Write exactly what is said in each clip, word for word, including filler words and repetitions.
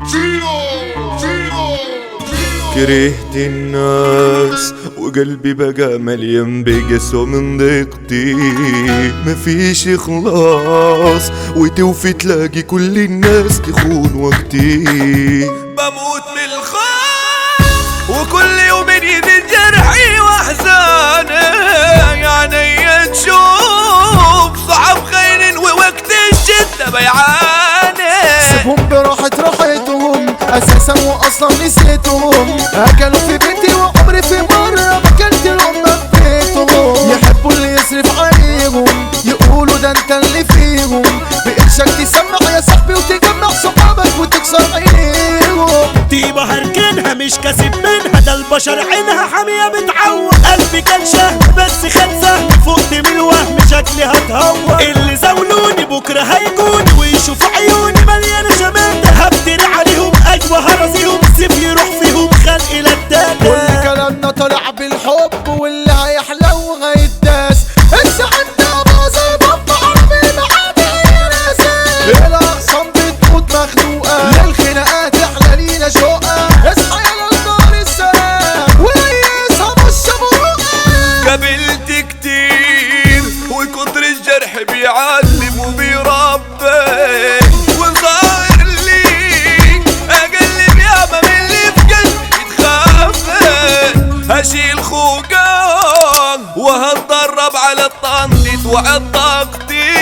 كرهت الناس وقلبي بقى مليان بقسوة من ضيقتي، مفيش اخلاص وتوفي تلاقي كل الناس تخون وقتي. بموت من الخوف وكل يوم يزيد جرحي واحزاني، يعني تشوف صعب خير ووقت الشدة بيعاني. سيبهم براحة راحتهم اساسا واصلا نسيتهم، اكلوا في بيتي وعمري في مرة ما كلت لهم بيتهم. يحبوا اللي يصرف عليهم يقولوا ده انت اللي فيهم، بقرشك تسمع يا صاحبي وتجمع صحابك وتكسر عينيهم. طيبة هركنها مش كاسب منها، ده البشر عينها حامية بتعوق. قلبي كان شهم بس خد سهم، فقت من الوهم شكلي هتهوى. اللي زولوني بكرة هيجوني ويشوفوا عيوني مليانة شماتة، هبتري عليهم ايوه هرزيهم، سيف يروح فيهم خلق للداتا. كل كلامنا طالع بالحب واللي هيحلو هيداس. السعادة باظة بابا عامل معادي يا ناسي، الاخصام بتموت مخنوقة للخناقات احلى لينا شوقة. اصحى يا للنار السلام وليسها مش مروقة. قابلت كتير وكتر الجرح بيعلم وبيربي، وظاهر لي اقلب ياما من اللي في قلبي يتخفى. هشيل خوجان وهتدرب على التنطيط وعد طاقتي،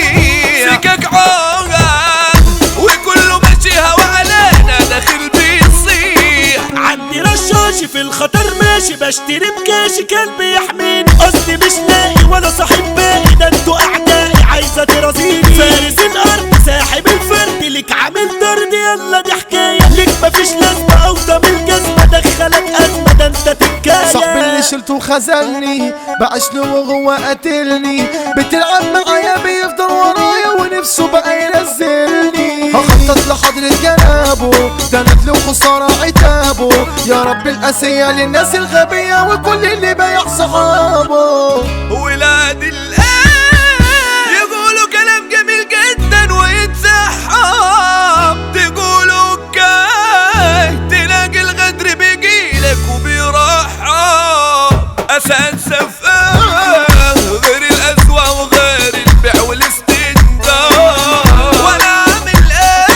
سكك عوجان وكله ماشيها وعلينا داخل بيصيح. عندي رشاشي في الخطر ماشي، بشتري بكاشي كلبي يحميني. قصدي مش لاقي ولا صاحب باقي، ده انتوا اعدائي عايزة ترازيني. فارس الارض ساحب الفرد ليك عامل طرد، يلا دي حكاية ليك مفيش لازمة او ضمير جزمة، دخلك ازمة ده انت تكاية. صاحبي اللي شلته خذلني بعيش له وهو قاتلني، بتلعب معايا بيفضل ورايا ونفسه بقى ينزلني. هخطط لحضرة جنابه ده ندل وخسارة عتابه، يا رب القاسية للناس الغبية وكل اللي بايع صحابه. ولاد الآن يقولوا كلام جميل جدا ويتسحب، تقولوا كاي تلاقي الغدر بيجيلك وبيرحب. أسد سفاه غير الأسوأ وغير البيع والاستنجاب، وأنا عامل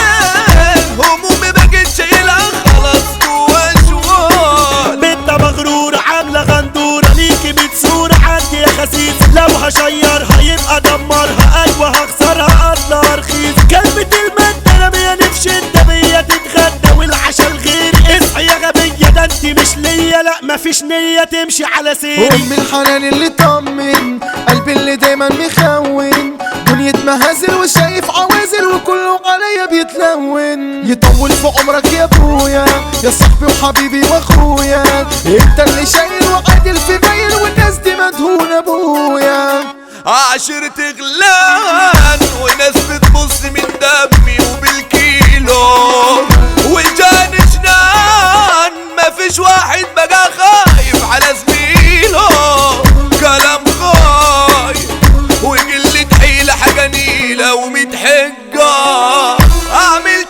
ايه همومي بقيت شايلها خلاص جوا جوال. بنت مغرورة عاملة غندورة ليكي بتصورة عندي يا خسيس، لو هشيرها يبقى دمرها ايوه هخسرها اصلها رخيص. كلمة المادة رمية نفش الدبية تتغدى والعشا الغيري. اصحي يا غبية ده انت مش ليا، لا مفيش نية تمشي على سيري. أم الحنان اللي طمن قلبي اللي دايما مخون، دنيا مهازل وشايف عوازل وكله عليا بيتلون. يطول في عمرك يا ابويا يا صاحبي وحبيبي واخويا، انت اللي شايل وعادل في ميل والناس دي مدهون ابويا. عشرة غلان وناس بتبص من دمي وبالكيلو، والجان جنان مفيش واحد بقى خايف على زميله. كلام خايف وقلة حيلة حاجة نيلة ومتحجة، اعمل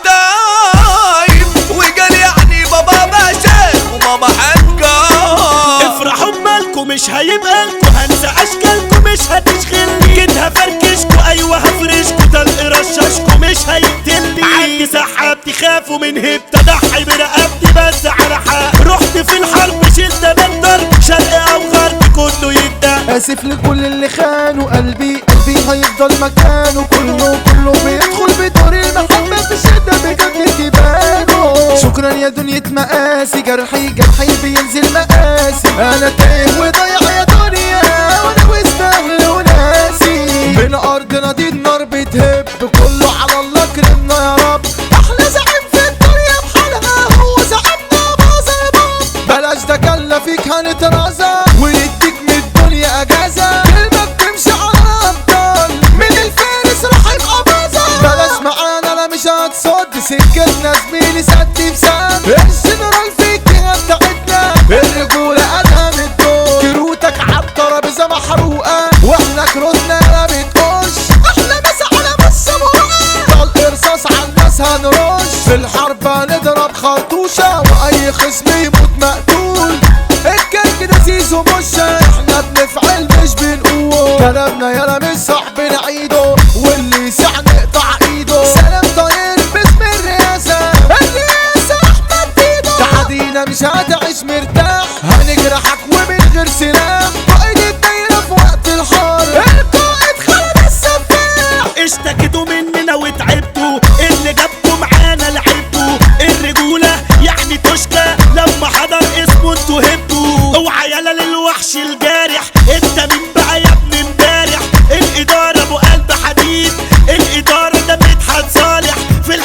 تايم وقال يعني بابا باشا وماما حجة. افرحوا بمالكم مش هيبقالكوا، هنسى اشكالكم مش هتشغلني. كده هفركشكوا ايوه هفرشكوا، طلق رشاشكوا مش هيقتلني. عندي سحاب تخافوا من هبت، اضحي برقبتي بس على حق. رحت في الحرب شلت بندر شرق او غرب كله يدق. اسف لكل اللي خانوا قلبي، قلبي هيفضل مكانه. كله كله بيدخل بدور المحبة في الشدة بجد تبانه. شكرا يا دنيا مقاسي، جرحي جرحي بينزل مقاسي. انا تايه وضايع يا دنيا وانا واستاهل وناسي. من ارضنا دي النار بتهب، كله على الله كرمنا يا رب. احلى زعيم في الدنيا بحالها هو زعيمنا بازا. بلاش ده كلا فيك هنترازى ونديك من الدنيا اجازة. كلمة بتمشي على ابطال من الفارس راح يبقى بازا. بلاش معانا لا مش هتصد سكتنا زميلي سدي بسام. الجنرال فيك بتاعتنا الرجولة ادهم الدور. كروتك عالترابيزة محروقة واحنا كروتنا لا بتقش. احنا مسا على بس مرقة طلق رصاص عالناس هنرش في الحرب هنضرب.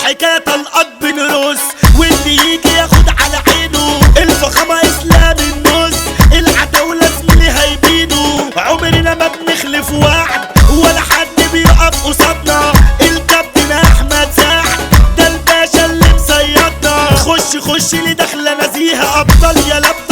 الحكاية طلقات بنرص واللي يجي ياخد على عينه. الفخامة اسلام النص العتاولة زميلي هيبينه. عمرنا ما بنخلف وعد ولا حد بيقف قصادنا. الكابتن احمد سعد ده الباشا اللي مصيدنا. خش خش لي داخلة نزيهة ابطال يا لب